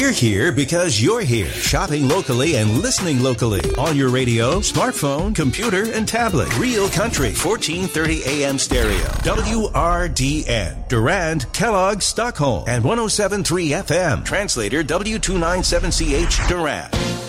We're here because you're here, shopping locally and listening locally on your radio, smartphone, computer, and tablet. Real Country, 1430 AM stereo. WRDN, Durand, Kellogg, Stockholm, and 107.3 FM. Translator W297CH, Durand.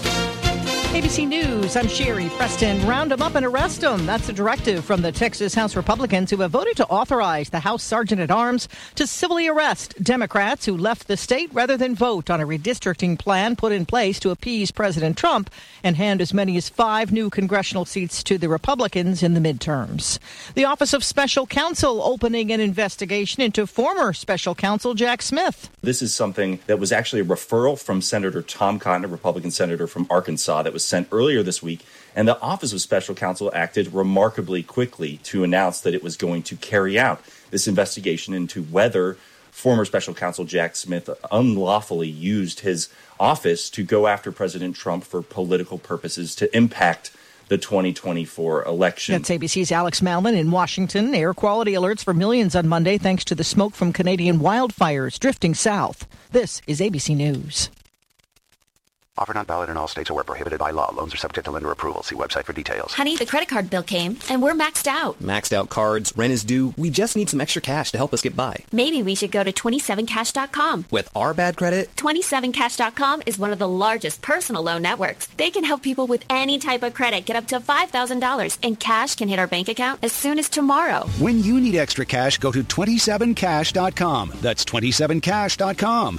ABC News, I'm Sherry Preston. Round them up and arrest them. That's a directive from the Texas House Republicans who have voted to authorize the House Sergeant-at-Arms to civilly arrest Democrats who left the state rather than vote on a redistricting plan put in place to appease President Trump and hand as many as 5 new congressional seats to the Republicans in the midterms. The Office of Special Counsel opening an investigation into former Special Counsel Jack Smith. This is something that was actually a referral from Senator Tom Cotton, a Republican senator from Arkansas, that was sent earlier this week, and the Office of Special Counsel acted remarkably quickly to announce that it was going to carry out this investigation into whether former Special Counsel Jack Smith unlawfully used his office to go after President Trump for political purposes to impact the 2024 election. That's ABC's Alex Malman in Washington. Air quality alerts for millions on Monday thanks to the smoke from Canadian wildfires drifting south. This is ABC News. Offer not valid in all states or where prohibited by law. Loans are subject to lender approval. See website for details. Honey, the credit card bill came, and we're maxed out. Maxed out cards, rent is due. We just need some extra cash to help us get by. Maybe we should go to 27cash.com. With our bad credit? 27cash.com is one of the largest personal loan networks. They can help people with any type of credit get up to $5,000, and cash can hit our bank account as soon as tomorrow. When you need extra cash, go to 27cash.com. That's 27cash.com.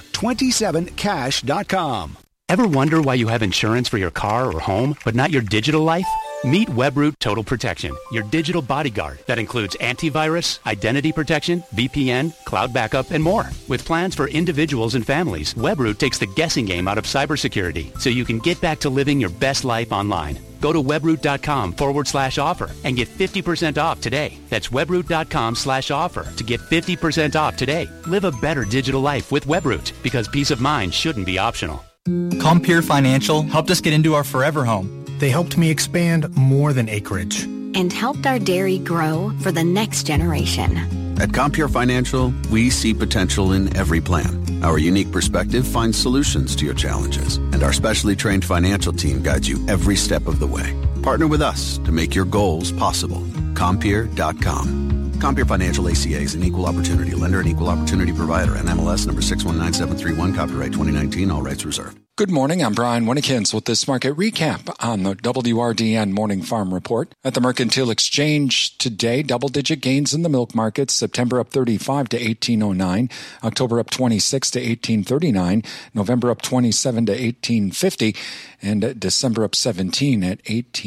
27cash.com. Ever wonder why you have insurance for your car or home, but not your digital life? Meet Webroot Total Protection, your digital bodyguard that includes antivirus, identity protection, VPN, cloud backup, and more. With plans for individuals and families, Webroot takes the guessing game out of cybersecurity so you can get back to living your best life online. Go to webroot.com/offer and get 50% off today. That's webroot.com/offer to get 50% off today. Live a better digital life with Webroot because peace of mind shouldn't be optional. Compeer Financial helped us get into our forever home. They helped me expand more than acreage. And helped our dairy grow for the next generation. At Compeer Financial, we see potential in every plan. Our unique perspective finds solutions to your challenges, and our specially trained financial team guides you every step of the way. Partner with us to make your goals possible. Compeer.com. Compeer Financial ACA is an equal opportunity lender and equal opportunity provider. NMLS number 619731, copyright 2019, all rights reserved. Good morning. I'm Brian Winnekins with this market recap on the WRDN Morning Farm Report. At the Mercantile Exchange today, double-digit gains in the milk markets. September up 35 to 1809. October up 26 to 1839. November up 27 to 1850. And December up 17 at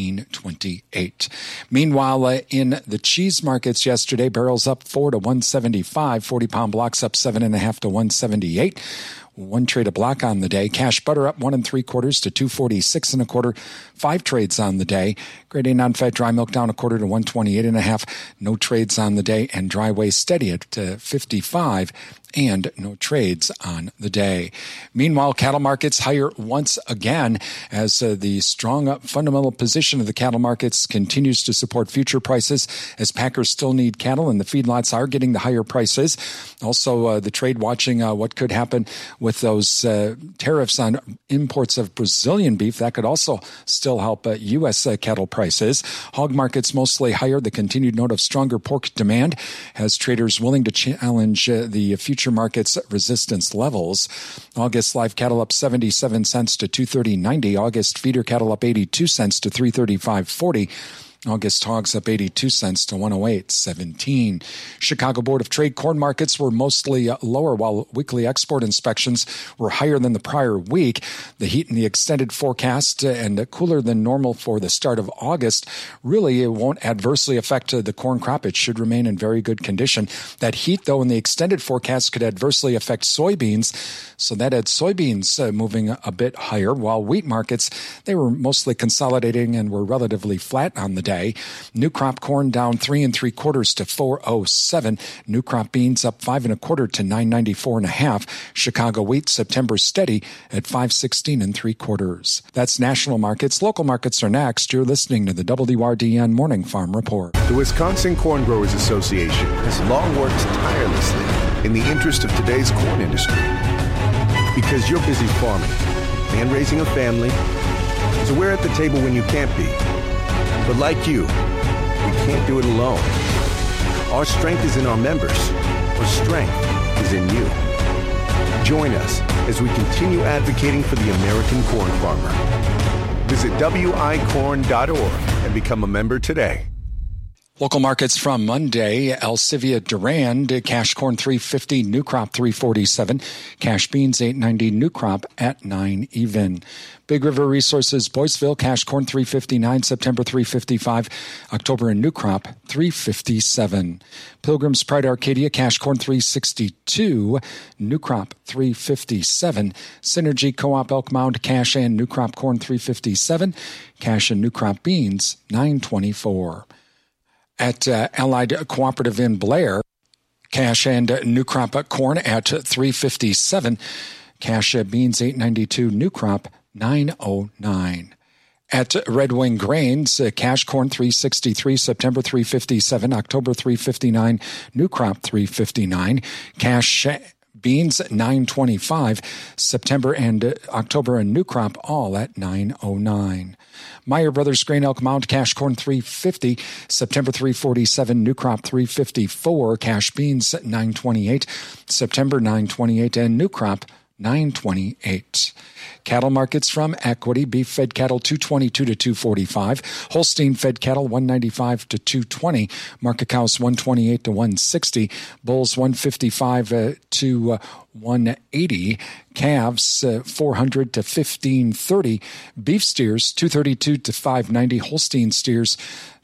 1828. Meanwhile, in the cheese markets yesterday, barrels up 4 to 175. 40-pound blocks up 7.5 to 178. One trade a block on the day. Cash butter up 1 3/4 to 246 1/4. 5 trades on the day. Grade A non-fat dry milk down 1/4 to 128 1/2. No trades on the day, and dry whey steady at 55. And no trades on the day. Meanwhile, cattle markets higher once again as the strong fundamental position of the cattle markets continues to support future prices as packers still need cattle and the feedlots are getting the higher prices. Also, the trade watching what could happen with those tariffs on imports of Brazilian beef. That could also still help U.S. Cattle prices. Hog markets mostly higher. The continued note of stronger pork demand has traders willing to challenge the future market's resistance levels. August live cattle up 77 cents to 230.90. August feeder cattle up 82 cents to 335.40. August hogs up 82 cents to 108.17. Chicago Board of Trade corn markets were mostly lower while weekly export inspections were higher than the prior week. The heat in the extended forecast and cooler than normal for the start of August really won't adversely affect the corn crop. It should remain in very good condition. That heat, though, in the extended forecast could adversely affect soybeans, so that had soybeans moving a bit higher, while wheat markets, they were mostly consolidating and were relatively flat on the day. New crop corn down 3 3/4 to 407. New crop beans up 5 1/4 to 994 1/2. Chicago wheat September steady at 516 3/4. That's national markets. Local markets are next. You're listening to the WRDN Morning Farm Report. The Wisconsin Corn Growers Association has long worked tirelessly in the interest of today's corn industry. Because you're busy farming and raising a family, so we're at the table when you can't be. But like you, we can't do it alone. Our strength is in our members. Our strength is in you. Join us as we continue advocating for the American corn farmer. Visit wicorn.org and become a member today. Local markets from Monday: Alcivia Durand, cash corn $3.50, new crop $3.47, cash beans $8.90, new crop at 9 even. Big River Resources Boyceville, cash corn $3.59, September $3.55, October and new crop $3.57. Pilgrim's Pride Arcadia, cash corn $3.62, new crop $3.57. Synergy Co-op Elk Mound, cash and new crop corn $3.57, cash and new crop beans $9.24. At Allied Cooperative in Blair, cash and new crop corn at $3.57, cash beans $8.92, new crop $9.09. At Red Wing Grains, cash corn $3.63, September $3.57, October $3.59, new crop $3.59, cash beans $9.25, September and October and new crop all at $9.09. Meyer Brothers Grain Elk Mound, cash corn $3.50, September $3.47, new crop $3.54, cash beans $9.28, September $9.28, and new crop $9.28. Cattle markets from Equity: beef fed cattle $222 to $245, Holstein fed cattle $195 to $220, market cows $128 to $160, bulls $155 to $180, calves $400 to $1530, beef steers $232 to $590, Holstein steers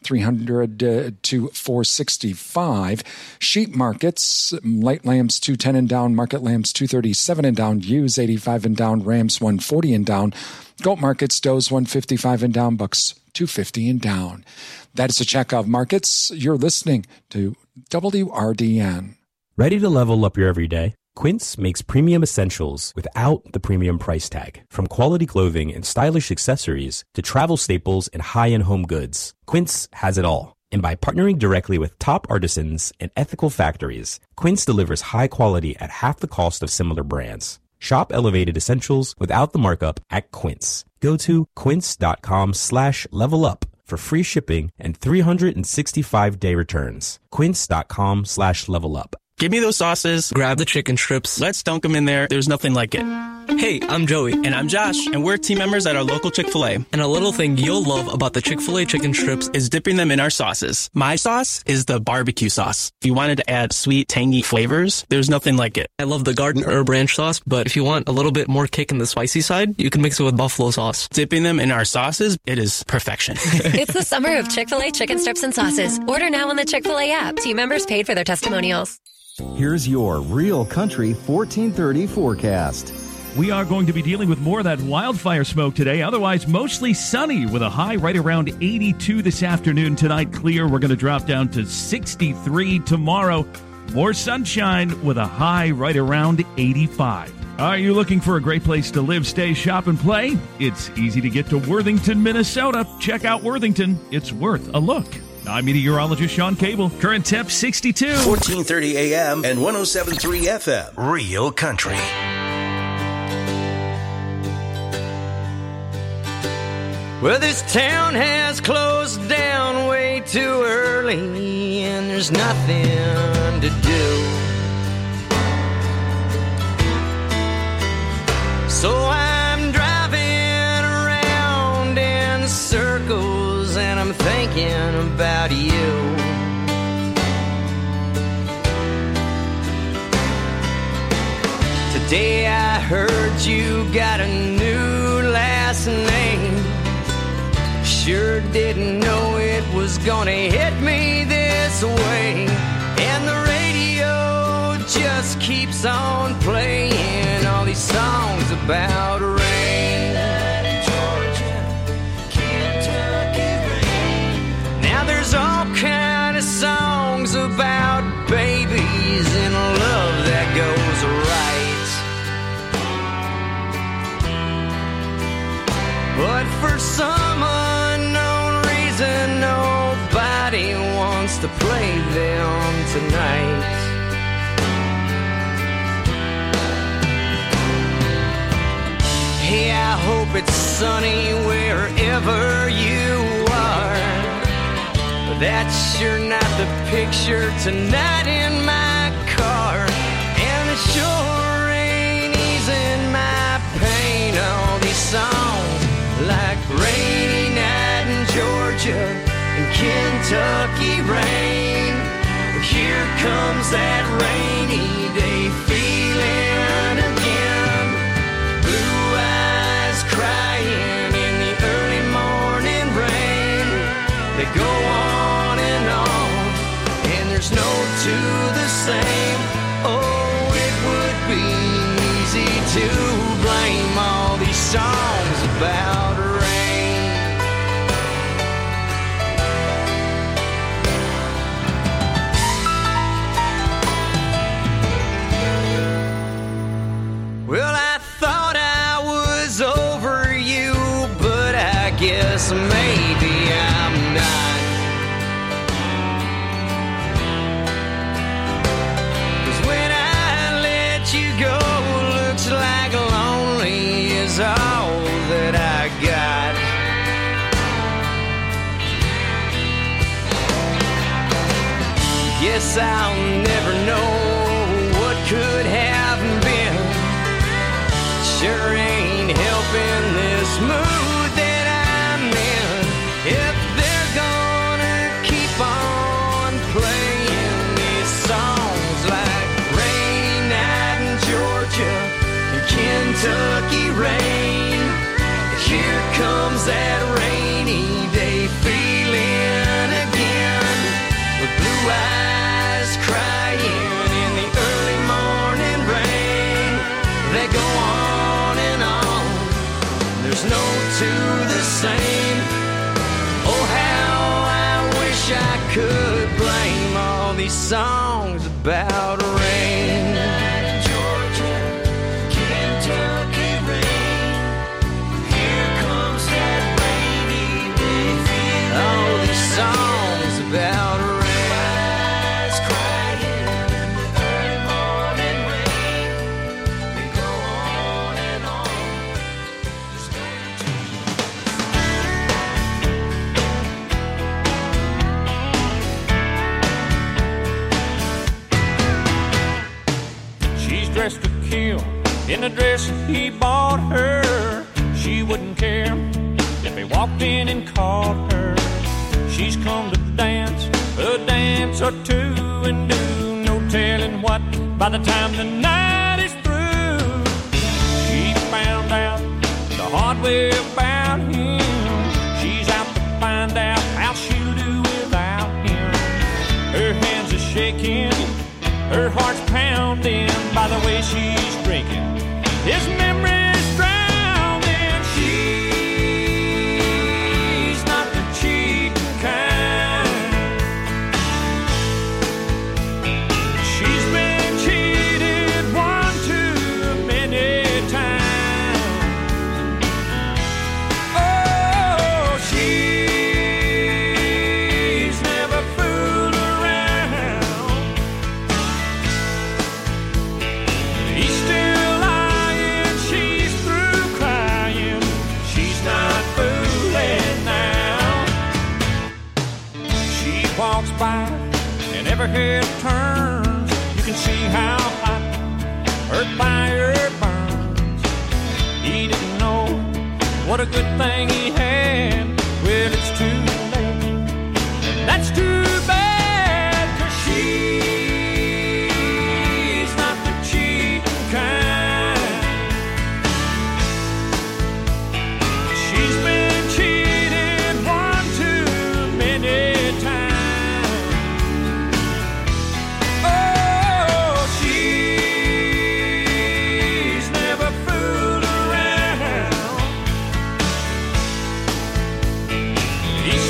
$300 to $465. Sheep markets: light lambs $210 and down, market lambs $237 and down, ewes $85 and down, rams $140 and down. Goat markets: does $155 and down, bucks $250 and down. That is a check of markets. You're listening to WRDN. Ready to level up your everyday? Quince makes premium essentials without the premium price tag. From quality clothing and stylish accessories to travel staples and high-end home goods, Quince has it all. And by partnering directly with top artisans and ethical factories, Quince delivers high quality at half the cost of similar brands. Shop elevated essentials without the markup at Quince. Go to quince.com/levelup for free shipping and 365-day returns. Quince.com/levelup. Give me those sauces, grab the chicken strips, let's dunk them in there. There's nothing like it. Hey, I'm Joey. And I'm Josh. And we're team members at our local Chick-fil-A. And a little thing you'll love about the Chick-fil-A chicken strips is dipping them in our sauces. My sauce is the barbecue sauce. If you wanted to add sweet, tangy flavors, there's nothing like it. I love the garden herb ranch sauce, but if you want a little bit more kick in the spicy side, you can mix it with buffalo sauce. Dipping them in our sauces, it is perfection. It's the summer of Chick-fil-A chicken strips and sauces. Order now on the Chick-fil-A app. Team members paid for their testimonials. Here's your Real Country 1430 forecast. We are going to be dealing with more of that wildfire smoke today. Otherwise, mostly sunny with a high right around 82 this afternoon. Tonight, clear. We're going to drop down to 63 tomorrow. More sunshine with a high right around 85. Are you looking for a great place to live, stay, shop, and play? It's easy to get to Worthington, Minnesota. Check out Worthington. It's worth a look. I'm meteorologist Sean Cable. Current temp 62. 1430 AM and 107.3 FM. Real Country. Well, this town has closed down way too early, and there's nothing to do. So I'm driving around in circles, and I'm thinking about you. Today I heard you got a new last name. Sure didn't know it was gonna hit me this way. And the radio just keeps on playing all these songs about rain. Now there's all kind of songs about babies and love that goes right. But for some unknown reason, nobody wants to play them tonight. Yeah, I hope it's sunny wherever you are. But that's sure not the picture tonight in my car. And it sure ain't easing my pain. All these songs like Rainy Night in Georgia and Kentucky Rain. Here comes that rainy day feeling again. Blue eyes crying in the early morning rain. They go on, and there's no two the same. Oh, it would be easy to blame all these songs about rain. Well, I thought I was over you, but I guess maybe I'm not. 'Cause when I let you go, looks like lonely is all that I got. Guess I'll never know what could have been. Sure ain't helping this mood that I'm in. If they're gonna keep on playing these songs like Rainy Night in Georgia and Kentucky Rain, here comes that rainy day feeling again, with blue eyes crying in the early morning rain. They go on, there's no two the same. Oh, how I wish I could blame all these songs about rain. Georgia, Kentucky rain. Here comes that rainy day feeling. All these songs about rain. Eyes crying in the early morning rain. They go on and on. Dressed to kill in the dress he bought her. She wouldn't care if he walked in and caught her. She's come to dance a dance or two and do no telling what by the time the night is through. She found out the hard way about him. She's out to find out how she'll do without him. Her hands are shaking, her heart's pounding by the way she's drinking. His memory's drowning. She's not the cheating kind. She's been cheated one too many times. Oh, she's never fooled around. He's still lying, she's through crying. She's not fooling now. She walks by and every head turns. You can see how hot her fire burns. He didn't know what a good thing he had. Well, it's too late, and that's too bad, 'cause she's not the cheating kind. She's been cheated one too many times. Oh, she's never fooled around. He's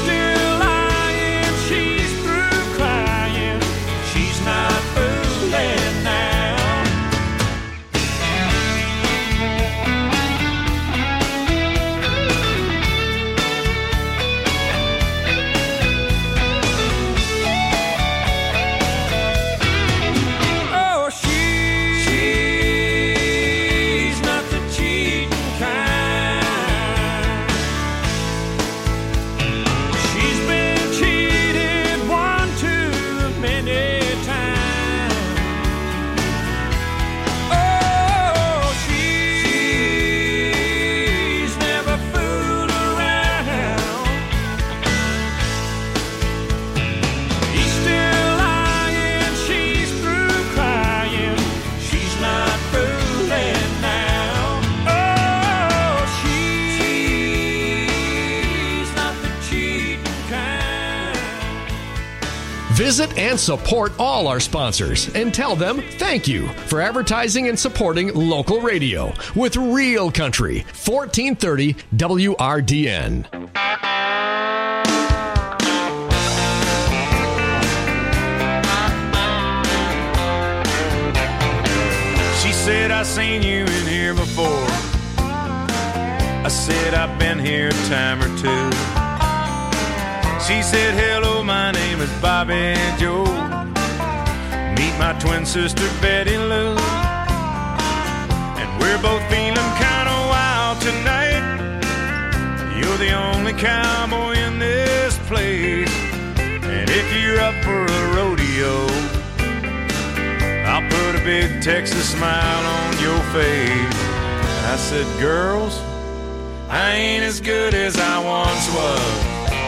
Visit and support all our sponsors and tell them thank you for advertising and supporting local radio with Real Country, 1430 WRDN. She said, I seen you in here before. I said, I've been here a time or two. She said, hello, my name is Bobby Joe. Meet my twin sister, Betty Lou. And we're both feeling kind of wild tonight. You're the only cowboy in this place. And if you're up for a rodeo, I'll put a big Texas smile on your face. I said, girls, I ain't as good as I once was.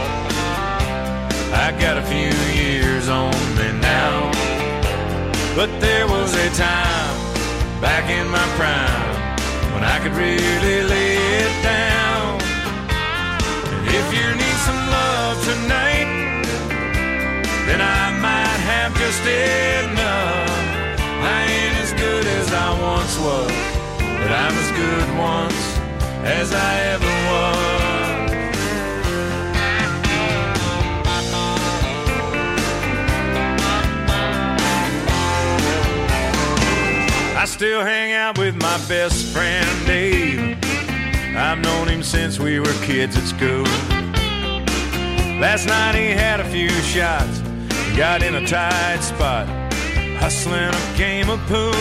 I got a few years on me now, but there was a time back in my prime when I could really lay it down. And if you need some love tonight, then I might have just enough. I ain't as good as I once was, but I'm as good once as I ever was. I still hang out with my best friend Dave. I've known him since we were kids at school. Last night he had a few shots, got in a tight spot, hustling a game of pool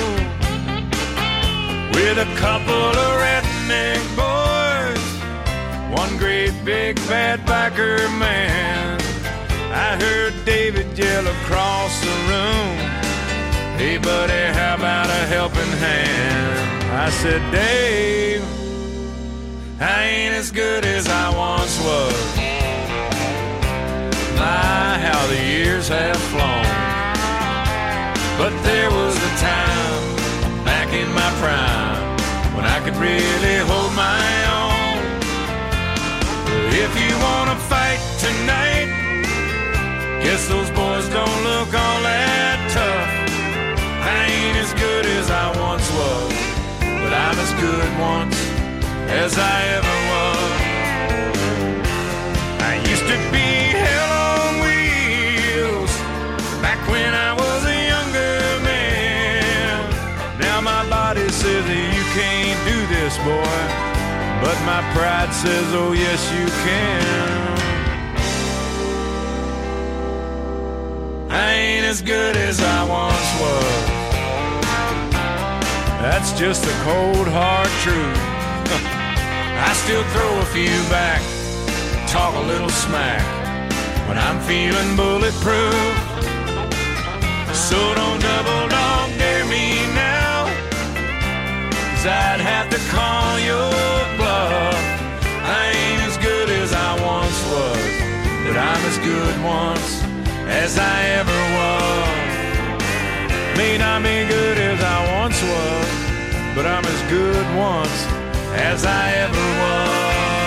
with a couple of redneck boys, one great big bad biker man. I heard David yell across the room, hey buddy, how about a helping hand? I said, Dave, I ain't as good as I once was. My, how the years have flown. But there was a time back in my prime when I could really hold my own. If you wanna fight tonight, guess those boys don't look all that tough. I ain't as good as I once was, but I'm as good once as I ever was. I used to be hell on wheels back when I was a younger man. Now my body says that you can't do this, boy, but my pride says, oh yes you can. I ain't as good as I once was. That's just the cold hard truth. I still throw a few back, talk a little smack when I'm feeling bulletproof. So don't double dog dare me now, 'cause I'd have to call your bluff. I ain't as good as I once was, but I'm as good once as I ever was. May not be good as I once was, but I'm as good once as I ever was.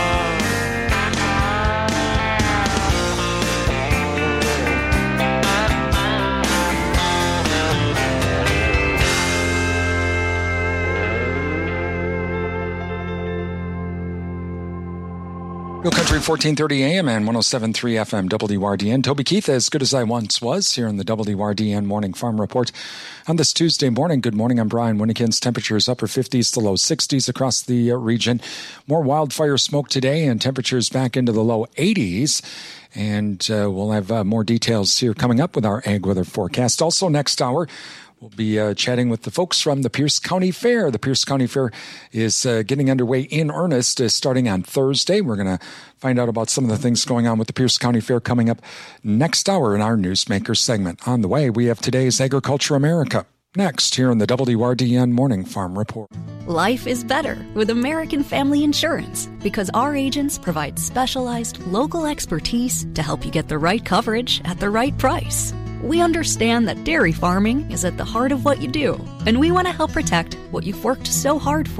Real Country 1430 AM and 107.3 FM WRDN. Toby Keith, as good as I once was, here in the WRDN Morning Farm Report on this Tuesday morning. Good morning, I'm Brian Winnikins. Temperatures upper 50s to low 60s across the region. More wildfire smoke today and temperatures back into the low 80s. And we'll have more details here coming up with our ag weather forecast. Also next hour, we'll be chatting with the folks from the Pierce County Fair. The Pierce County Fair is getting underway in earnest starting on Thursday. We're going to find out about some of the things going on with the Pierce County Fair coming up next hour in our Newsmaker segment. On the way, we have today's Agriculture America. Next, here on the WRDN Morning Farm Report. Life is better with American Family Insurance because our agents provide specialized local expertise to help you get the right coverage at the right price. We understand that dairy farming is at the heart of what you do, and we want to help protect what you've worked so hard for.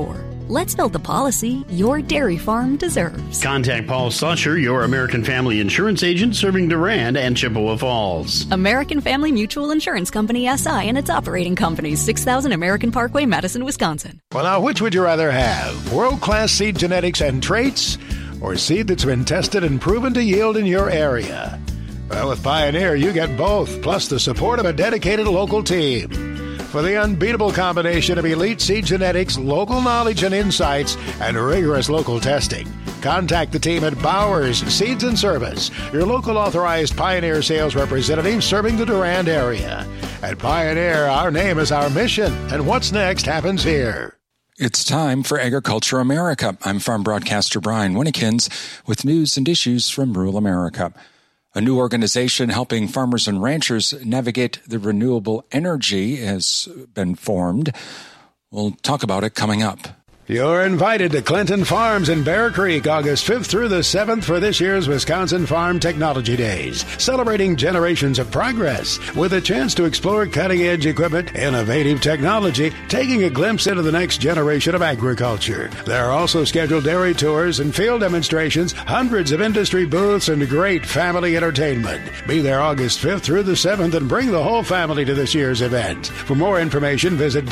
Let's build the policy your dairy farm deserves. Contact Paul Slusher, your American Family Insurance agent serving Durand and Chippewa Falls. American Family Mutual Insurance Company, SI, and its operating companies, 6000 American Parkway, Madison, Wisconsin. Well, now, which would you rather have? World-class seed genetics and traits, or seed that's been tested and proven to yield in your area? Well, with Pioneer, you get both, plus the support of a dedicated local team. For the unbeatable combination of elite seed genetics, local knowledge and insights, and rigorous local testing, contact the team at Bowers Seeds and Service, your local authorized Pioneer sales representative serving the Durand area. At Pioneer, our name is our mission, and what's next happens here. It's time for Agriculture America. I'm farm broadcaster Brian Winnikins with news and issues from rural America. A new organization helping farmers and ranchers navigate the renewable energy has been formed. We'll talk about it coming up. You're invited to Clinton Farms in Bear Creek, August 5th through the 7th for this year's Wisconsin Farm Technology Days, celebrating generations of progress with a chance to explore cutting-edge equipment, innovative technology, taking a glimpse into the next generation of agriculture. There are also scheduled dairy tours and field demonstrations, hundreds of industry booths, and great family entertainment. Be there August 5th through the 7th and bring the whole family to this year's event. For more information, visit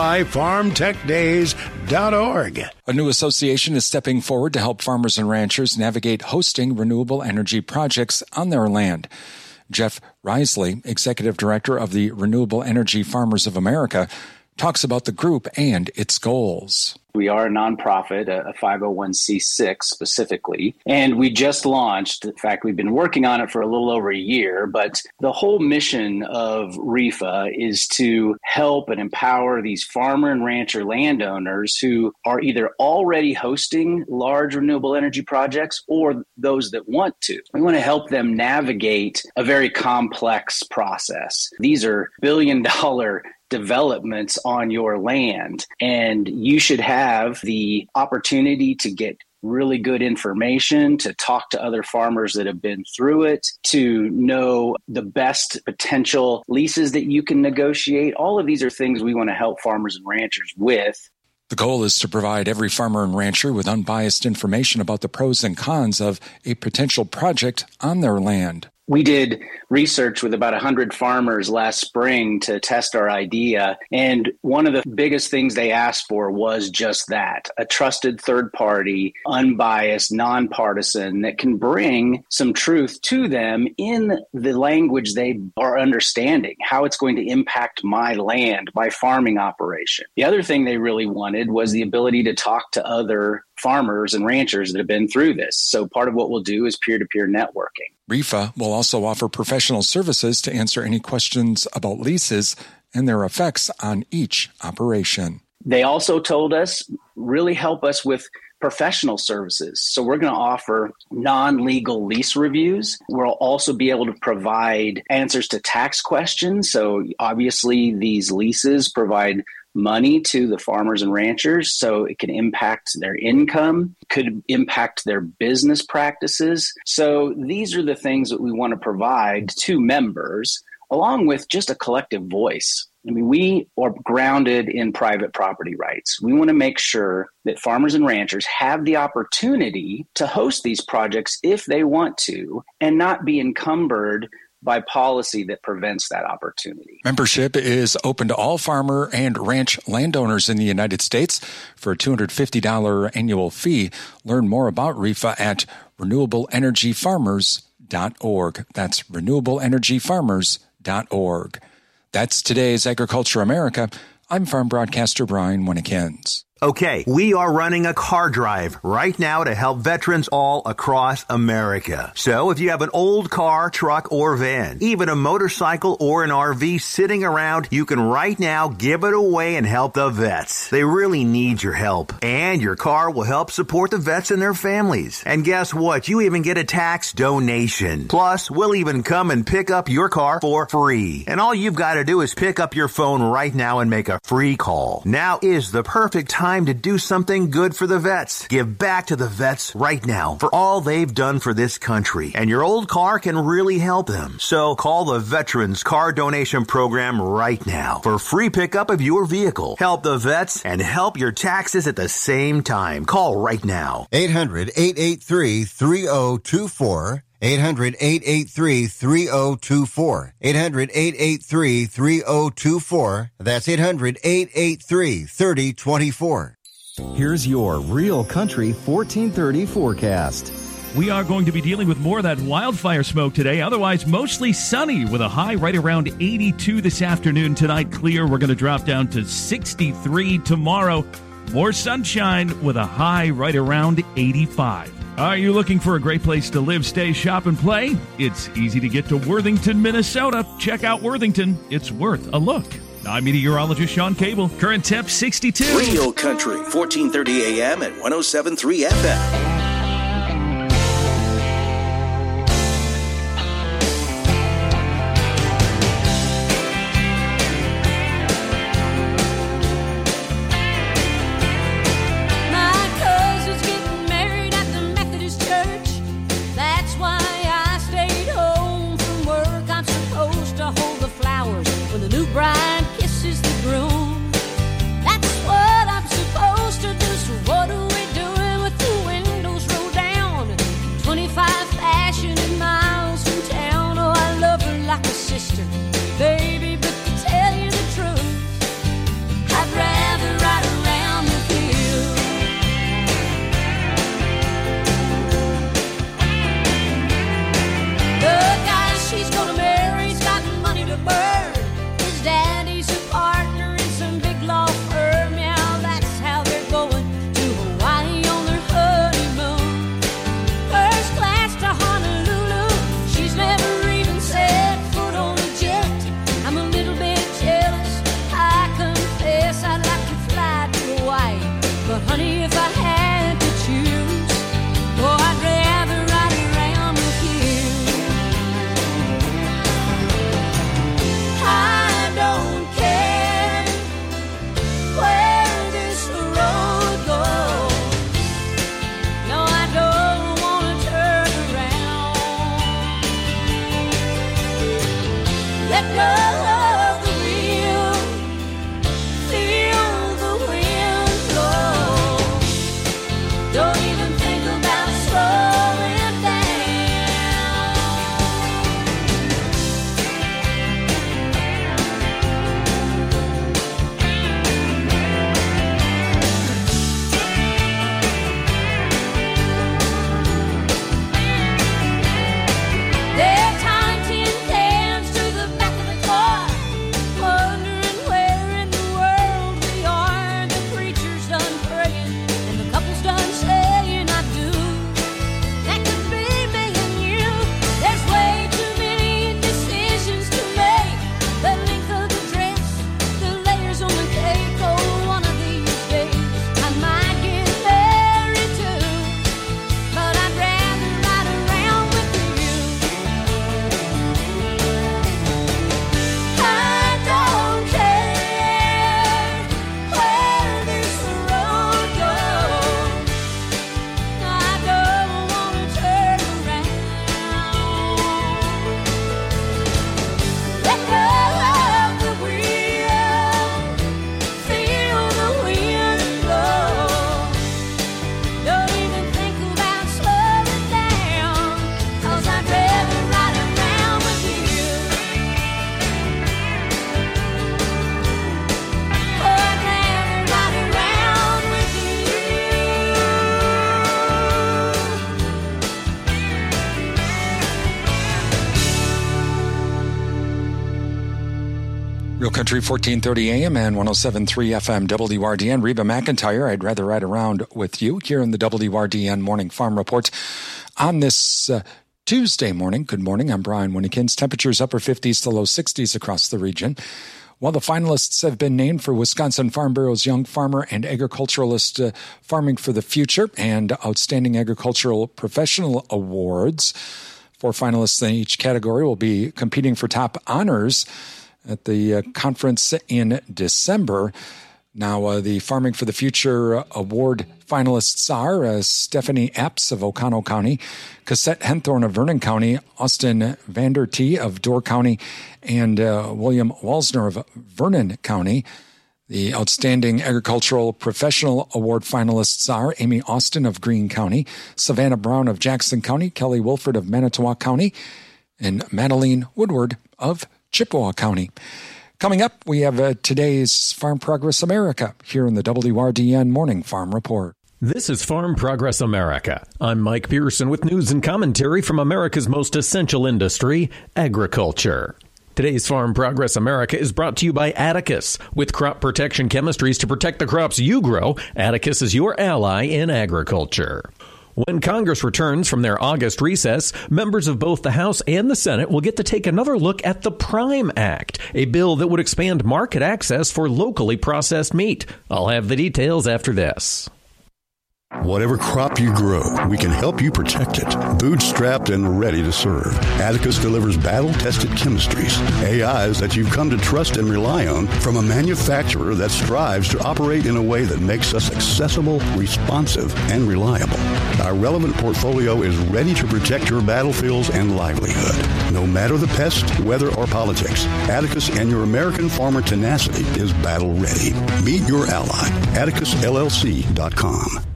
wifarmtechdays.org. A new association is stepping forward to help farmers and ranchers navigate hosting renewable energy projects on their land. Jeff Risley, Executive Director of the Renewable Energy Farmers of America, talks about the group and its goals. We are a nonprofit, a 501c6 specifically, and we just launched. In fact, we've been working on it for a little over a year, but the whole mission of REFA is to help and empower these farmer and rancher landowners who are either already hosting large renewable energy projects or those that want to. We want to help them navigate a very complex process. These are billion-dollar developments on your land, and you should have the opportunity to get really good information, to talk to other farmers that have been through it, to know the best potential leases that you can negotiate. All of these are things we want to help farmers and ranchers with. The goal is to provide every farmer and rancher with unbiased information about the pros and cons of a potential project on their land. We did research with about 100 farmers last spring to test our idea. And one of the biggest things they asked for was just that, a trusted third party, unbiased, nonpartisan that can bring some truth to them in the language they are understanding, how it's going to impact my land, my farming operation. The other thing they really wanted was the ability to talk to other farmers and ranchers that have been through this. So part of what we'll do is peer-to-peer networking. REFA will also offer professional services to answer any questions about leases and their effects on each operation. They also told us, really help us with professional services. So we're going to offer non-legal lease reviews. We'll also be able to provide answers to tax questions. So obviously these leases provide money to the farmers and ranchers, so it can impact their income, could impact their business practices. So these are the things that we want to provide to members, along with just a collective voice. I mean, we are grounded in private property rights. We want to make sure that farmers and ranchers have the opportunity to host these projects if they want to, and not be encumbered by policy that prevents that opportunity. Membership is open to all farmer and ranch landowners in the United States for a $250 annual fee. Learn more about REFA at renewableenergyfarmers.org. That's renewableenergyfarmers.org. That's today's Agriculture America. I'm farm broadcaster Brian Winnikins. Okay, we are running a car drive right now to help veterans all across America. So if you have an old car, truck, or van, even a motorcycle or an RV sitting around, you can right now give it away and help the vets. They really need your help. And your car will help support the vets and their families. And guess what? You even get a tax donation. Plus, we'll even come and pick up your car for free. And all you've got to do is pick up your phone right now and make a free call. Now is the perfect time time to do something good for the vets. Give back to the vets right now for all they've done for this country. And your old car can really help them. So call the Veterans Car Donation Program right now for free pickup of your vehicle. Help the vets and help your taxes at the same time. Call right now. 800-883-3024. 800-883-3024. 800-883-3024. That's 800-883-3024. Here's your Real Country 1430 forecast. We are going to be dealing with more of that wildfire smoke today. Otherwise, mostly sunny with a high right around 82 this afternoon. Tonight, clear. We're going to drop down to 63 tomorrow. More sunshine with a high right around 85. Are you looking for a great place to live, stay, shop, and play? It's easy to get to Worthington, Minnesota. Check out Worthington. It's worth a look. I'm meteorologist Sean Cable. Current temp 62. Real Country, 1430 AM and 107.3 FM. Country 1430 AM and 107.3 FM WRDN. Reba McEntire, I'd rather ride around with you here in the WRDN Morning Farm Report on this Tuesday morning. Good morning. I'm Brian Winnekins. Temperatures upper 50s to low 60s across the region. Well, the finalists have been named for Wisconsin Farm Bureau's Young Farmer and Agriculturalist Farming for the Future and Outstanding Agricultural Professional Awards. 4 finalists in each category will be competing for top honors at the conference in December. Now, the Farming for the Future Award finalists are Stephanie Epps of Oconto County, Cassette Henthorne of Vernon County, Austin Vandertee of Door County, and William Walsner of Vernon County. The Outstanding Agricultural Professional Award finalists are Amy Austin of Greene County, Savannah Brown of Jackson County, Kelly Wilford of Manitowoc County, and Madeline Woodward of Chippewa County. Coming up, we have today's Farm Progress America here in the WRDN Morning Farm Report. This is Farm Progress America. I'm Mike Pearson with news and commentary from America's most essential industry, agriculture. Today's Farm Progress America is brought to you by Atticus. With crop protection chemistries to protect the crops you grow, Atticus is your ally in agriculture. When Congress returns from their August recess, members of both the House and the Senate will get to take another look at the PRIME Act, a bill that would expand market access for locally processed meat. I'll have the details after this. Whatever crop you grow, we can help you protect it. Bootstrapped and ready to serve. Atticus delivers battle-tested chemistries, AIs that you've come to trust and rely on from a manufacturer that strives to operate in a way that makes us accessible, responsive, and reliable. Our relevant portfolio is ready to protect your battlefields and livelihood. No matter the pest, weather, or politics, Atticus and your American farmer tenacity is battle ready. Meet your ally. AtticusLLC.com.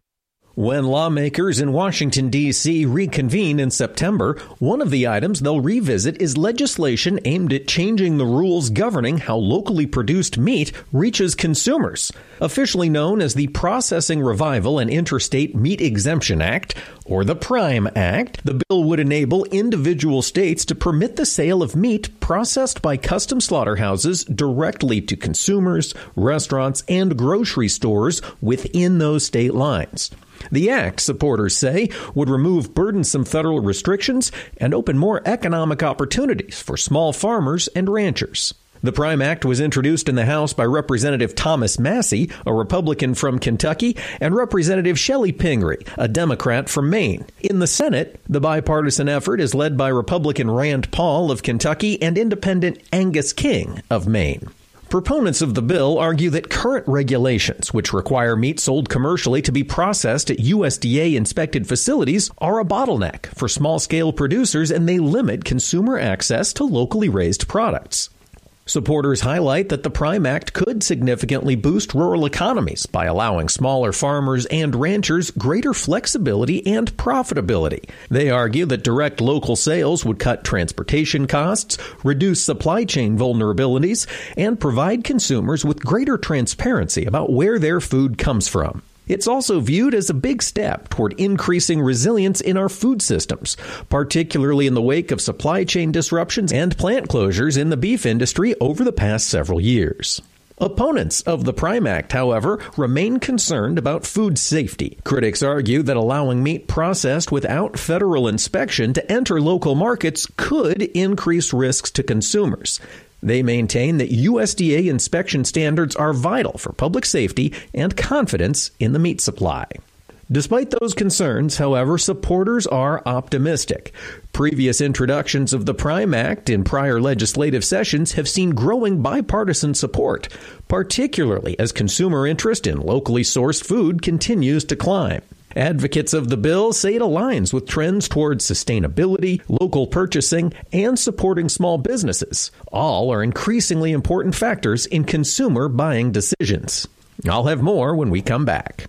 When lawmakers in Washington, D.C. reconvene in September, one of the items they'll revisit is legislation aimed at changing the rules governing how locally produced meat reaches consumers. Officially known as the Processing Revival and Interstate Meat Exemption Act, or the PRIME Act, the bill would enable individual states to permit the sale of meat processed by custom slaughterhouses directly to consumers, restaurants, and grocery stores within those state lines. The act, supporters say, would remove burdensome federal restrictions and open more economic opportunities for small farmers and ranchers. The PRIME Act was introduced in the House by Representative Thomas Massey, a Republican from Kentucky, and Representative Shelley Pingree, a Democrat from Maine. In the Senate, the bipartisan effort is led by Republican Rand Paul of Kentucky and Independent Angus King of Maine. Proponents of the bill argue that current regulations, which require meat sold commercially to be processed at USDA-inspected facilities, are a bottleneck for small-scale producers, and they limit consumer access to locally raised products. Supporters highlight that the PRIME Act could significantly boost rural economies by allowing smaller farmers and ranchers greater flexibility and profitability. They argue that direct local sales would cut transportation costs, reduce supply chain vulnerabilities, and provide consumers with greater transparency about where their food comes from. It's also viewed as a big step toward increasing resilience in our food systems, particularly in the wake of supply chain disruptions and plant closures in the beef industry over the past several years. Opponents of the PRIME Act, however, remain concerned about food safety. Critics argue that allowing meat processed without federal inspection to enter local markets could increase risks to consumers. They maintain that USDA inspection standards are vital for public safety and confidence in the meat supply. Despite those concerns, however, supporters are optimistic. Previous introductions of the PRIME Act in prior legislative sessions have seen growing bipartisan support, particularly as consumer interest in locally sourced food continues to climb. Advocates of the bill say it aligns with trends towards sustainability, local purchasing, and supporting small businesses. All are increasingly important factors in consumer buying decisions. I'll have more when we come back.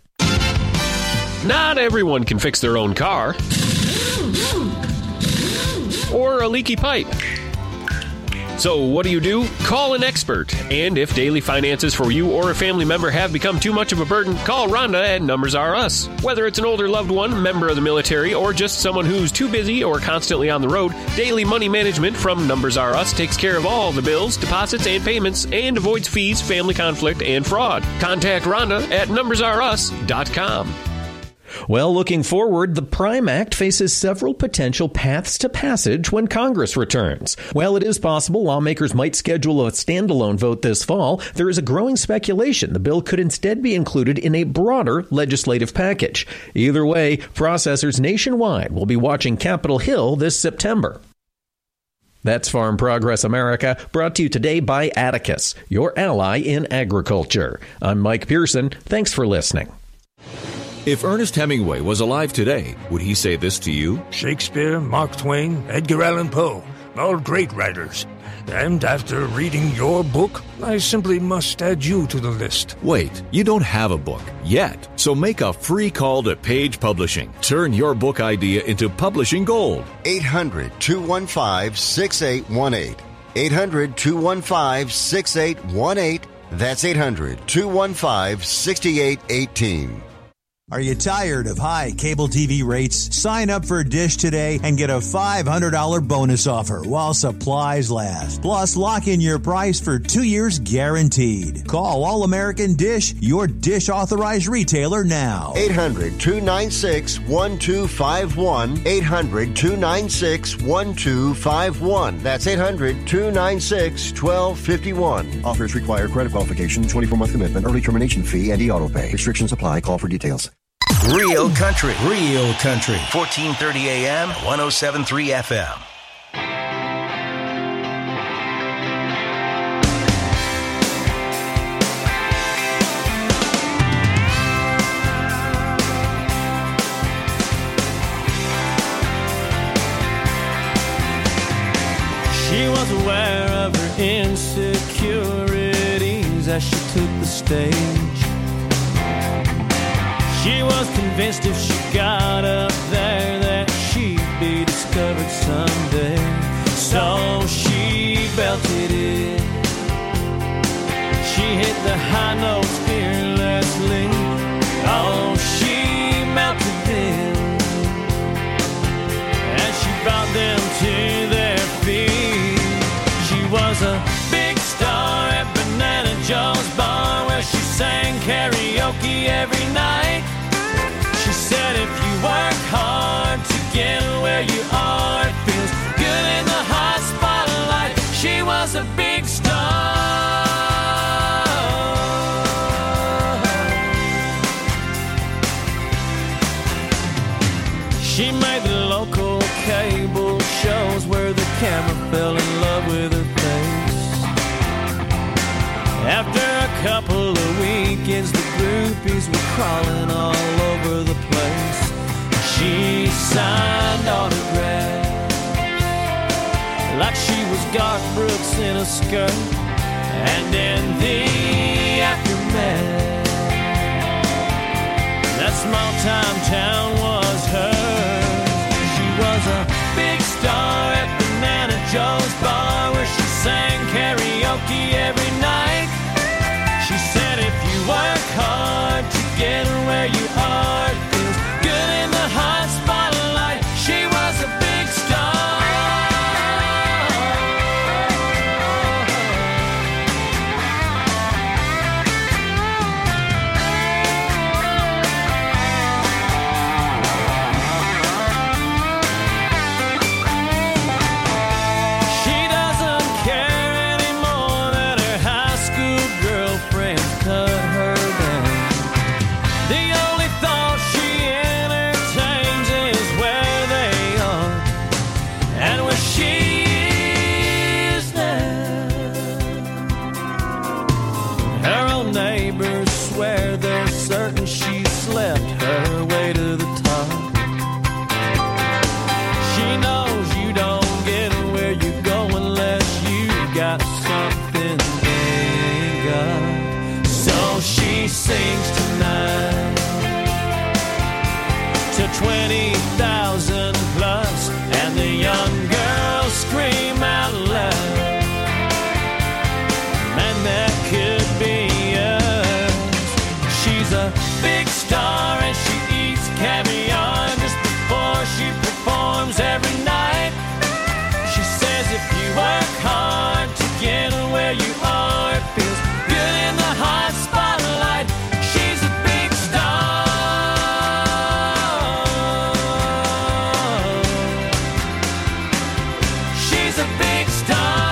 Not everyone can fix their own car or a leaky pipe. So what do? Call an expert. And if daily finances for you or a family member have become too much of a burden, call Rhonda at Numbers R Us. Whether it's an older loved one, member of the military, or just someone who's too busy or constantly on the road, Daily Money Management from Numbers R Us takes care of all the bills, deposits, and payments and avoids fees, family conflict, and fraud. Contact Rhonda at NumbersRUs.com. Well, looking forward, the PRIME Act faces several potential paths to passage when Congress returns. While it is possible lawmakers might schedule a standalone vote this fall, there is a growing speculation the bill could instead be included in a broader legislative package. Either way, processors nationwide will be watching Capitol Hill this September. That's Farm Progress America, brought to you today by Atticus, your ally in agriculture. I'm Mike Pearson. Thanks for listening. If Ernest Hemingway was alive today, would he say this to you? Shakespeare, Mark Twain, Edgar Allan Poe, all great writers. And after reading your book, I simply must add you to the list. Wait, you don't have a book yet. So make a free call to Page Publishing. Turn your book idea into publishing gold. 800-215-6818. 800-215-6818. That's 800-215-6818. Are you tired of high cable TV rates? Sign up for Dish today and get a $500 bonus offer while supplies last. Plus, lock in your price for 2 years guaranteed. Call All American Dish, your Dish authorized retailer now. 800-296-1251. 800-296-1251. That's 800-296-1251. Offers require credit qualification, 24-month commitment, early termination fee, and e-auto pay. Restrictions apply. Call for details. Real Country. 1430 AM, 107.3 FM. She was aware of her insecurities as she took the stage. She was convinced if she got up there that she'd be discovered someday. So she belted it. She hit the high notes fearlessly. Oh, she melted them. And she brought them to their feet. She was a big star at Banana Joe's bar where she sang karaoke every night. She said if you work hard to get where you are, it feels good in the hot spotlight. She was a big star. She made the local cable shows where the camera fell in love with her face. After a couple of weekends, the groupies were crawling all over the place. She signed autographs like she was Garth Brooks in a skirt. And in the aftermath, that small-time town was hers. She was a big star at Banana Joe's bar where she sang karaoke every night. She said if you work hard to get where you are, it feels good in the hot spotlight. She was a big star. She doesn't care anymore that her high school girlfriends cut her down. The only thought she entertains is where they are and where she is now. Her own neighbors swear they're certain she slept her way to the top. She knows you don't get where you go unless you got something they got. So she sings tonight to 20,000 plus, and the young girls scream out loud, man, that could be us. She's a big star and she eats caviar just before she performs every night. She says if you work hard to get where you are, it feels good in the hot spotlight. She's a big star. She's a big star.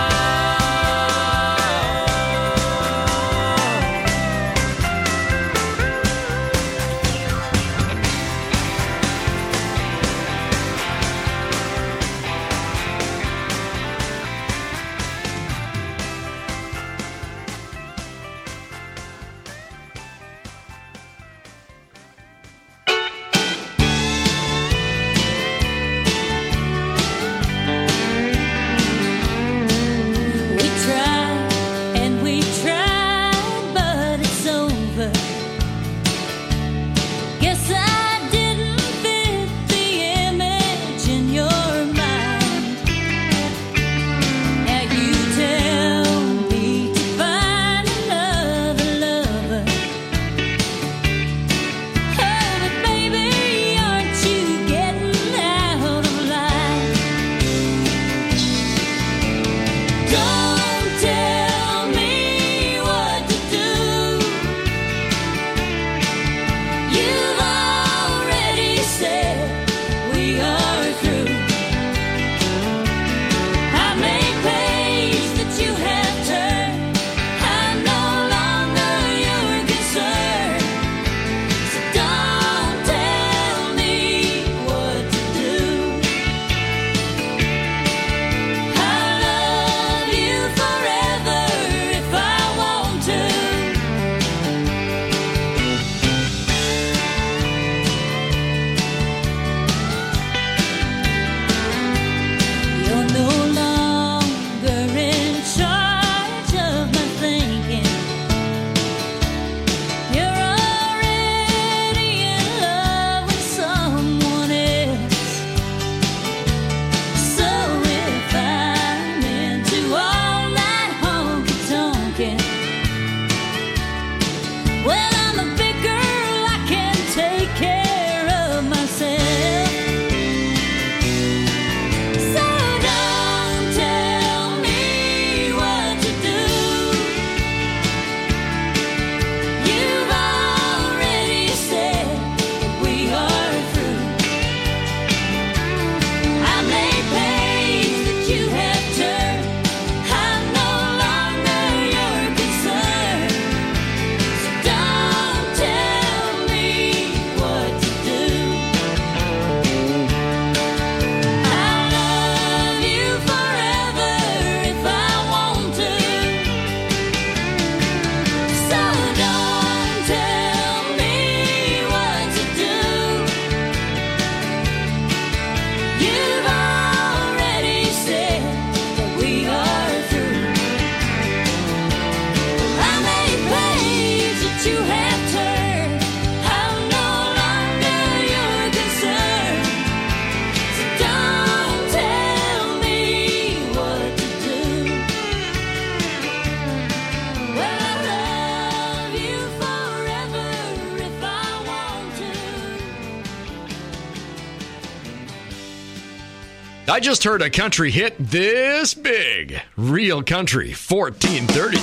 I just heard a country hit this big. Real Country 1430.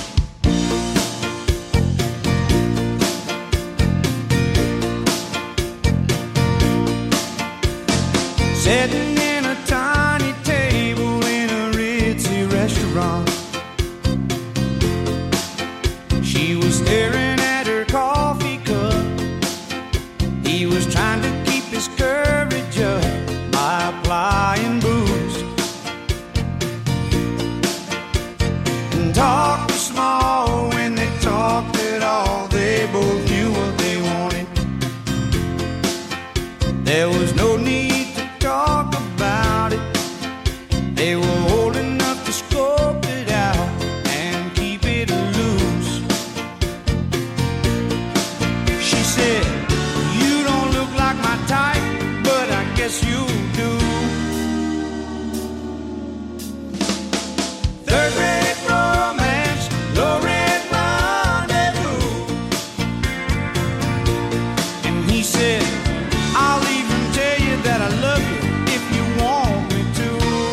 Sitting in a tiny table in a ritzy restaurant, she was staring at her coffee cup. He was trying to keep his courage up by applying booze, and talk was small when they talked at all. They both knew what they wanted. There was no need talk about it. They were old enough to scope it out and keep it loose. She said, "You don't look like my type, but I guess you do." Third rate romance, low rent rendezvous. And he said, "I'll even tell you that I love you if you want me to."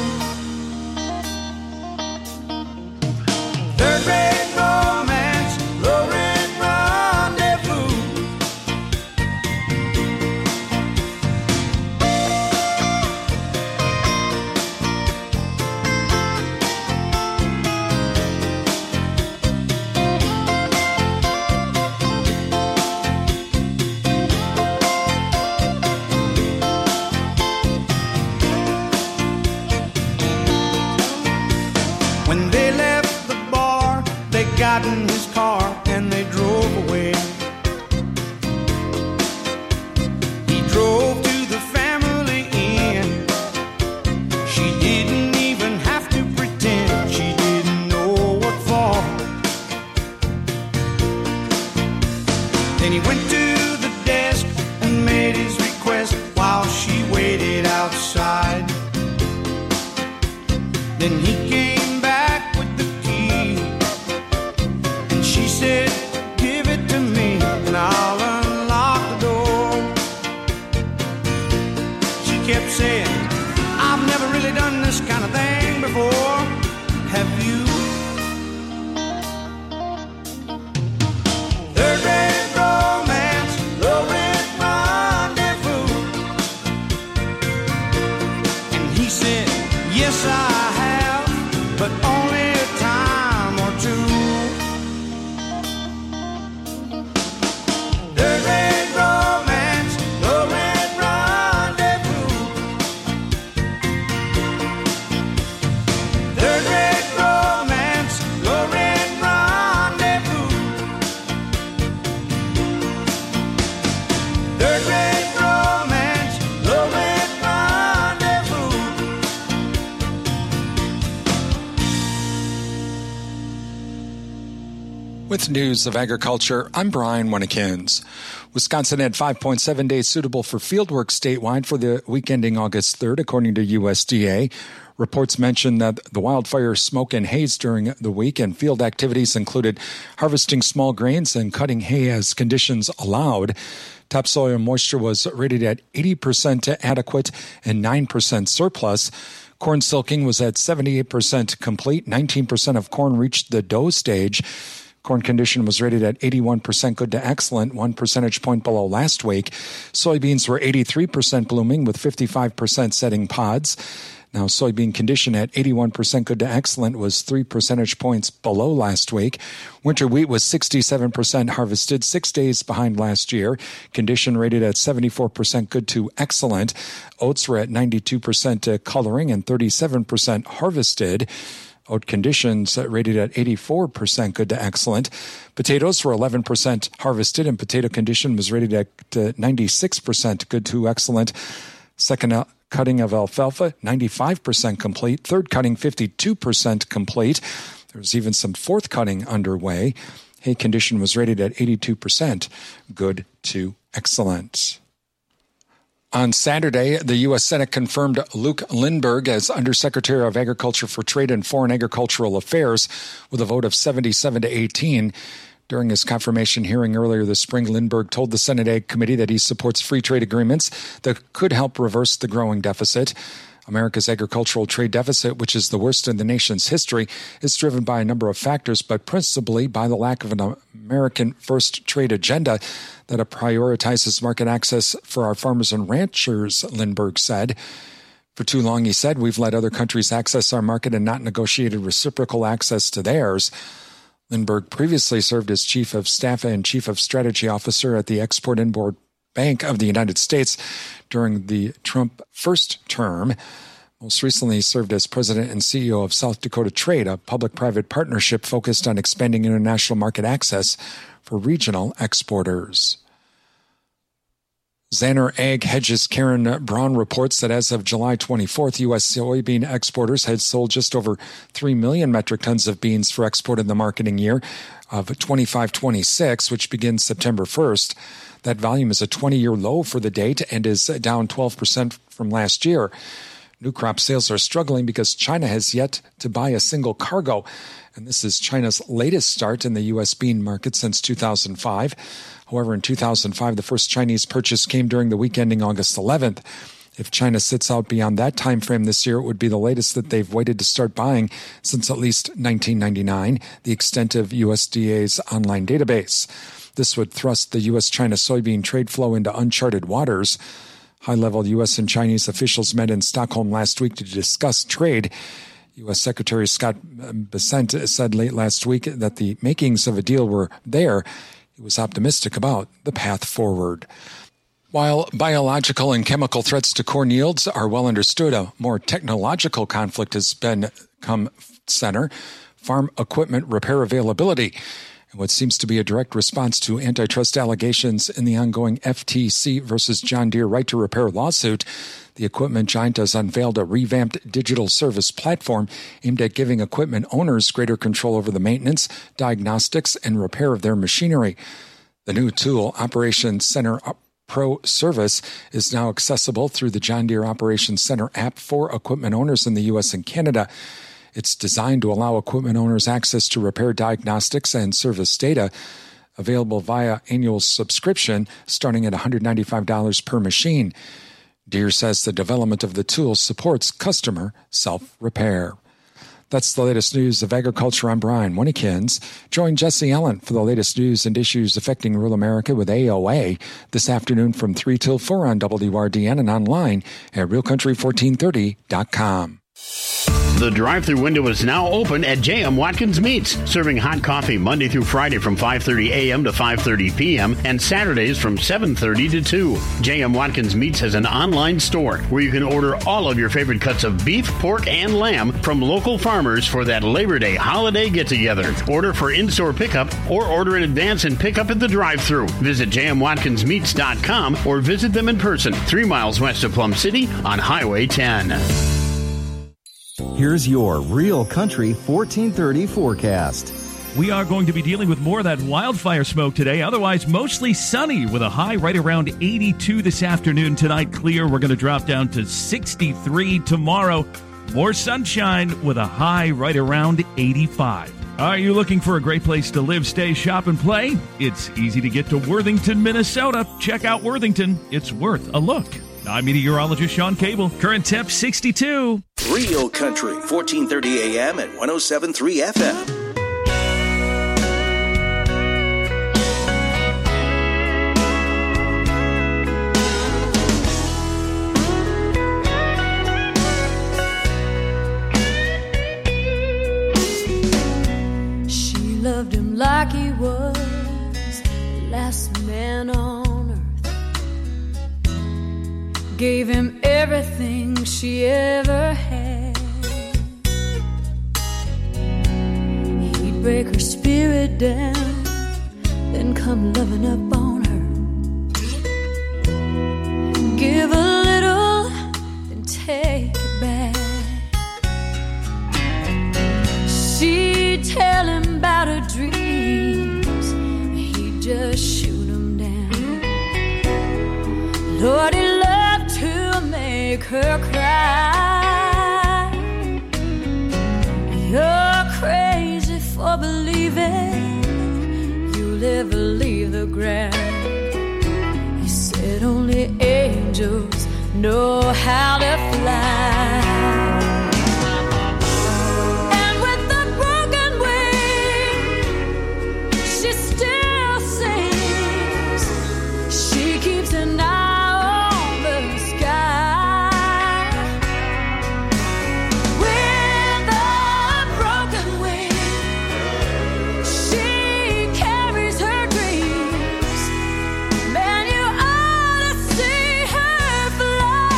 Third rate romance, low rent rendezvous. When they left the bar, they got in his car and they drove away. He drove to the family inn. She didn't even have to pretend she didn't know what for. Then he went to the desk and made his request while she waited outside. Then he came back with the key, and she said, "Give it to me and I'll unlock the door." She kept saying, "I've never really done this kind of thing before. Have you?" Third rate romance, low rent rendezvous. And he said, "Yes, I have, but only a time or two." Third rate romance, low rent rendezvous. Third rate romance, low rent rendezvous. Third rate romance, low rent rendezvous. With news of agriculture, I'm Brian Winnikins. Wisconsin had 5.7 days suitable for fieldwork statewide for the week ending August 3rd, according to USDA. Reports mention that the wildfire smoke and haze during the week and field activities included harvesting small grains and cutting hay as conditions allowed. Topsoil moisture was rated at 80% adequate and 9% surplus. Corn silking was at 78% complete. 19% of corn reached the dough stage. Corn condition was rated at 81% good to excellent, 1 percentage point below last week. Soybeans were 83% blooming with 55% setting pods. Now, soybean condition at 81% good to excellent was 3 percentage points below last week. Winter wheat was 67% harvested, 6 days behind last year. Condition rated at 74% good to excellent. Oats were at 92% coloring and 37% harvested. Oat conditions rated at 84% good to excellent. Potatoes were 11% harvested, and potato condition was rated at 96% good to excellent. Second cutting of alfalfa, 95% complete. Third cutting, 52% complete. There was even some fourth cutting underway. Hay condition was rated at 82% good to excellent. On Saturday, the U.S. Senate confirmed Luke Lindberg as Undersecretary of Agriculture for Trade and Foreign Agricultural Affairs with a vote of 77 to 18. During his confirmation hearing earlier this spring, Lindbergh told the Senate Ag Committee that he supports free trade agreements that could help reverse the growing deficit. America's agricultural trade deficit, which is the worst in the nation's history, is driven by a number of factors, but principally by the lack of an American first trade agenda that prioritizes market access for our farmers and ranchers, Lindbergh said. For too long, he said, we've let other countries access our market and not negotiated reciprocal access to theirs. Lindbergh previously served as Chief of Staff and Chief of Strategy Officer at the Export-Import Bank of the United States during the Trump first term. Most recently, he served as President and CEO of South Dakota Trade, a public-private partnership focused on expanding international market access for regional exporters. Zanner Ag Hedges' Karen Braun reports that as of July 24th, U.S. soybean exporters had sold just over 3 million metric tons of beans for export in the marketing year of 25-26, which begins September 1st. That volume is a 20-year low for the date and is down 12% from last year. New crop sales are struggling because China has yet to buy a single cargo, and this is China's latest start in the U.S. bean market since 2005. However, in 2005, the first Chinese purchase came during the week ending August 11th. If China sits out beyond that time frame this year, it would be the latest that they've waited to start buying since at least 1999, the extent of USDA's online database. This would thrust the U.S.-China soybean trade flow into uncharted waters. High-level U.S. and Chinese officials met in Stockholm last week to discuss trade. U.S. Secretary Scott Bessent said late last week that the makings of a deal were there. He was optimistic about the path forward. While biological and chemical threats to corn yields are well understood, a more technological conflict has come center: farm equipment repair availability. And what seems to be a direct response to antitrust allegations in the ongoing FTC versus John Deere right to repair lawsuit, the equipment giant has unveiled a revamped digital service platform aimed at giving equipment owners greater control over the maintenance, diagnostics, and repair of their machinery. The new tool, Operations Center Pro Service, is now accessible through the John Deere Operations Center app for equipment owners in the U.S. and Canada. It's designed to allow equipment owners access to repair diagnostics and service data, available via annual subscription starting at $195 per machine. Deere says the development of the tool supports customer self-repair. That's the latest news of agriculture. I'm Brian Winnekins. Join Jesse Allen for the latest news and issues affecting rural America with AOA this afternoon from 3 till 4 on WRDN and online at realcountry1430.com. The drive-thru window is now open at J.M. Watkins Meats, serving hot coffee Monday through Friday from 5:30 a.m. to 5:30 p.m. and Saturdays from 7:30 to 2. J.M. Watkins Meats has an online store where you can order all of your favorite cuts of beef, pork, and lamb from local farmers for that Labor Day holiday get-together. Order for in-store pickup or order in advance and pick up at the drive-thru. Visit jmwatkinsmeats.com or visit them in person 3 miles west of Plum City on Highway 10. Here's your Real Country 1430 forecast. We are going to be dealing with more of that wildfire smoke today. Otherwise, mostly sunny with a high right around 82 this afternoon. Tonight, clear. We're going to drop down to 63 tomorrow. More sunshine with a high right around 85. Are you looking for a great place to live, stay, shop, and play? It's easy to get to Worthington, Minnesota. Check out Worthington. It's worth a look. I'm meteorologist Sean Cable. Current temp 62. Real Country, 1430 AM and 107.3 FM. She loved him like he was the last man on earth. Gave him everything she ever had. He'd break her spirit down, then come loving up on her. Give a little, then take it back. She'd tell him about her dreams, he'd just shoot them down. Lord, he loved to make her cry. You're crazy for believing you ground. He said only angels know how to fly. And with a broken wing, she still sings. She keeps an eye on the sky. With a broken wing, she carries her dreams. Man, you ought to see her fly.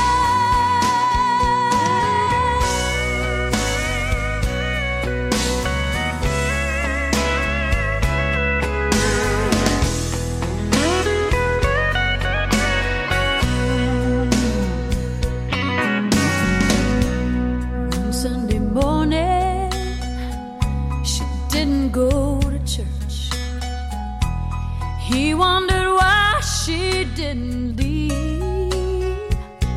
On Sunday morning, she didn't go to church. He wondered why she didn't leave.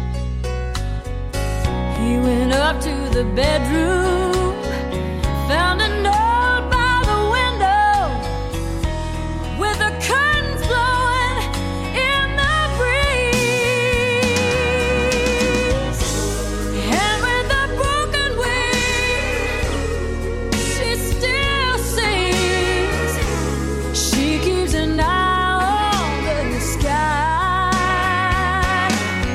He went up to the bedroom, found a note by the window with the curtains blowing in the breeze. And with a broken wing, she still sings. She keeps an eye on the sky.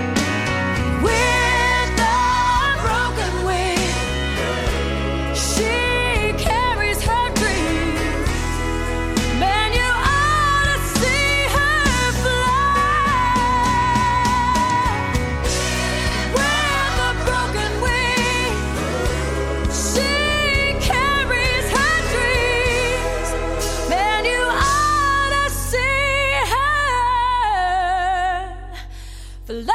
With a broken wing, she carries her dreams. Man, you ought to see her fly. With a broken wing, she carries her dreams. Man, you ought to see her fly.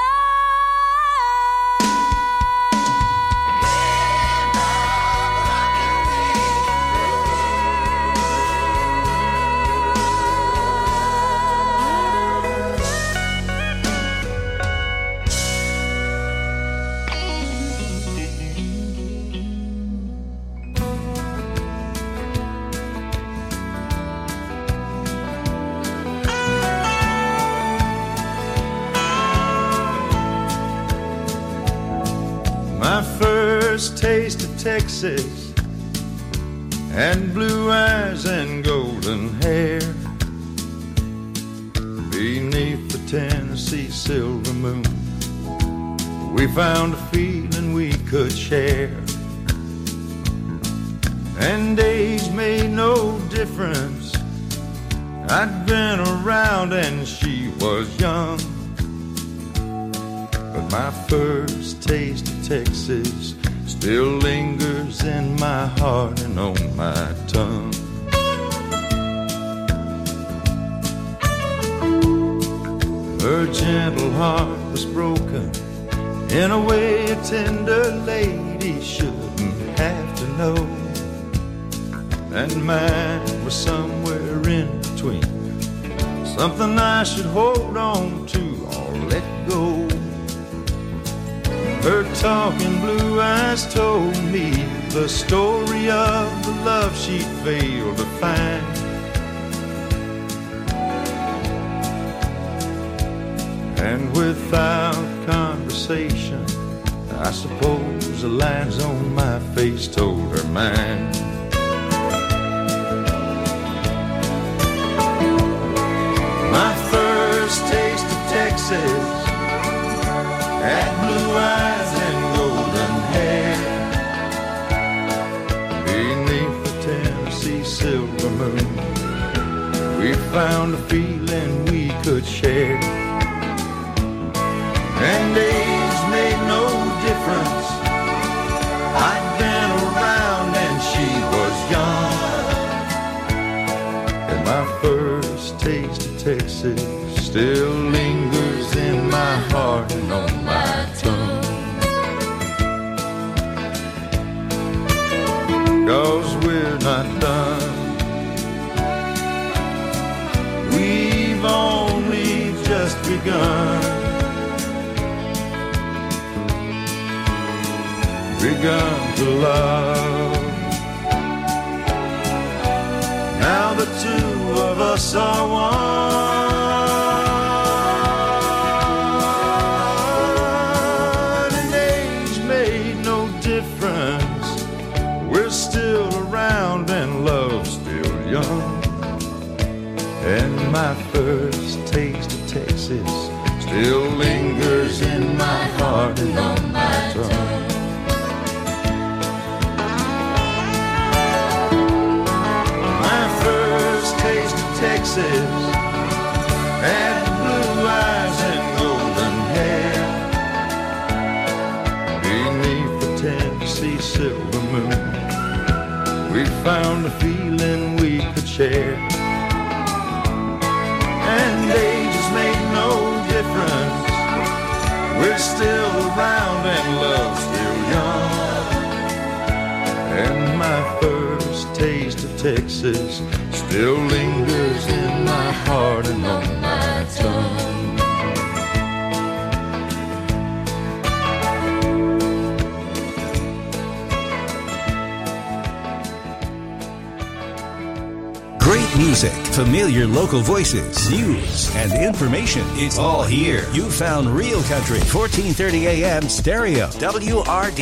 My first taste of Texas and blue eyes and golden hair beneath the Tennessee silver moon. We found a feeling we could share, and age made no difference. I'd been around and she was young, but my first taste of Texas still lingers in my heart and on my tongue. Her gentle heart was broken in a way a tender lady shouldn't have to know, and mine was somewhere in between, something I should hold on to or let go. Her talking blue eyes told me the story of the love she'd failed to find. And without conversation, I suppose the lines on my face told her mine. My first taste of Texas had blue eyes and golden hair beneath the Tennessee silver moon. We found a feeling we could share, and age made no difference. I'd been around and she was young, and my first taste of Texas still lingers in my heart and on my tongue. 'Cause we're not done, we've only just begun. Begun to love. Now the two of us are one. my first taste of Texas still lingers in my heart and on my tongue. My first taste of Texas had blue eyes and golden hair. Beneath the Tennessee silver moon, we found a feeling we could share. And ages made no difference. We're still around and love's still young. And my first taste of Texas still lingers in my heart and on my tongue. Great music, familiar local voices, news, and information. It's all here. You found Real Country, 1430 AM stereo, WRD.